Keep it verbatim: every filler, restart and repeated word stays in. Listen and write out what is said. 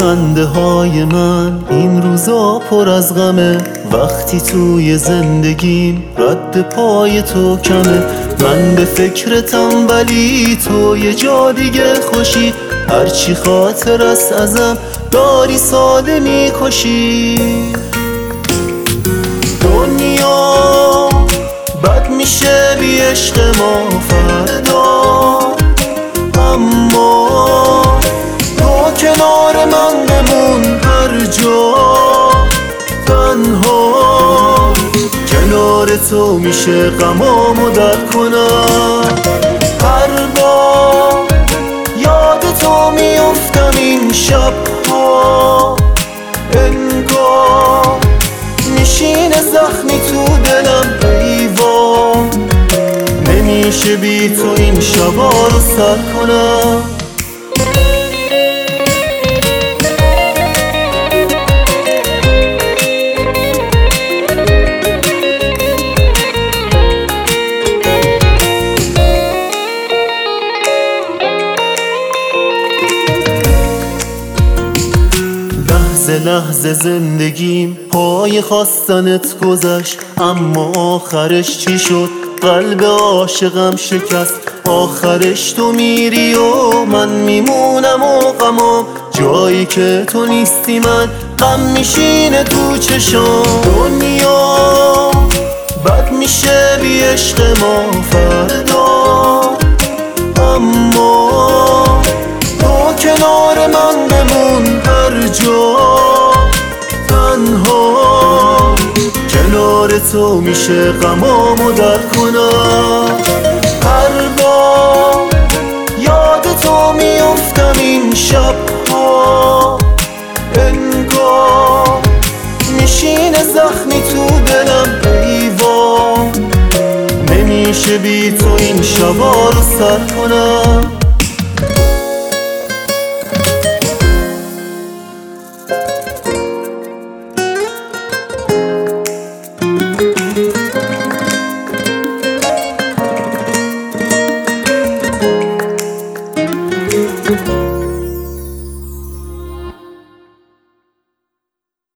خنده های من این روزا پر از غمه، وقتی توی زندگیم رد پای تو کمه. من به فکرتم ولی تو یه جا دیگه خوشی، هرچی خاطر است ازم داری ساده میکشی. دنیا بد میشه بی عشق ما فردا، اما تو کنار من بمون هر جا. تنها کنار تو میشه غمامو در کنم، هر بار یاد تو میفتم این شبها، انگار میشینه زخمی تو دلم ایوان. نمیشه بی تو این شبا رو سر کنم. لحظه لحظه زندگیم پای خواستنت گذشت، اما آخرش چی شد؟ قلب عاشقم شکست. آخرش تو میری و من میمونم و غمام، جایی که تو نیستی من غم میشینه تو چشام. دنیا بد میشه بی عشق ما فردا، اما تو کنار من بمون هر جا. تنها کنار تو میشه غمامو در کنم، هر بار یاد تو میفتم این شبها، انگار میشینه زخمی تو دلم ایوان. نمیشه بی تو این شبا رو سر کنم.